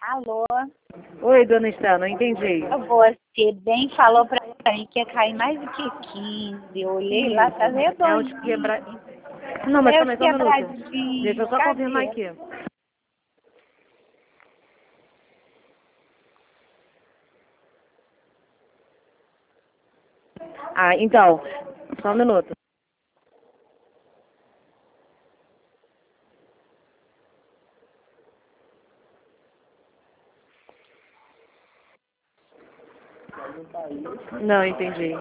Alô? Oi, dona Estela, não entendi. Você bem falou pra mim que ia cair mais do que 15. Eu olhei lá, tá É uns redondinho. quebra... Não, mas É calma os aí, só um minuto. quebradinhos. Deixa eu só Cadê? confirmar aqui. Ah, então, só um minuto. Não, entendi.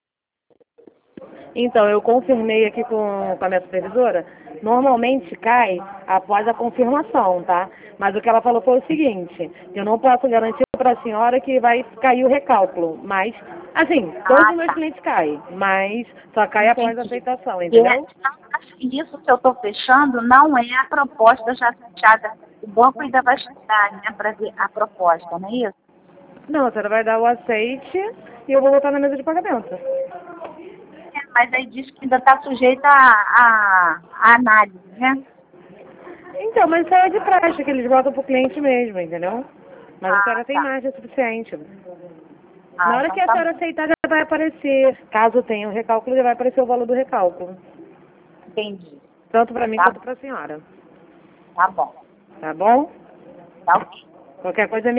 Então, eu confirmei aqui com a minha supervisora. Normalmente cai após a confirmação, tá? Mas o que ela falou foi o seguinte: eu não posso garantir para a senhora que vai cair o recálculo. Mas, assim, todos os meus Tá. clientes caem, mas só cai após a Entendi. aceitação, entendeu? Isso que eu tô fechando não é a proposta já fechada. O banco ainda vai estudar, né, para ver a proposta, não é isso? Não, a senhora vai dar o aceite e eu vou botar na mesa de pagamento. Mas aí diz que ainda está sujeita a análise, né? Então, mas isso é de praxe, que eles botam pro cliente mesmo, entendeu? Mas a senhora tem Tá. margem suficiente. Na hora Então que a tá senhora bom. aceitar, já vai aparecer. Caso tenha um recálculo, já vai aparecer o valor do recálculo. Entendi. Tanto para mim Tá, quanto para a senhora. tá bom. Tá bom? Tá ok. Qualquer coisa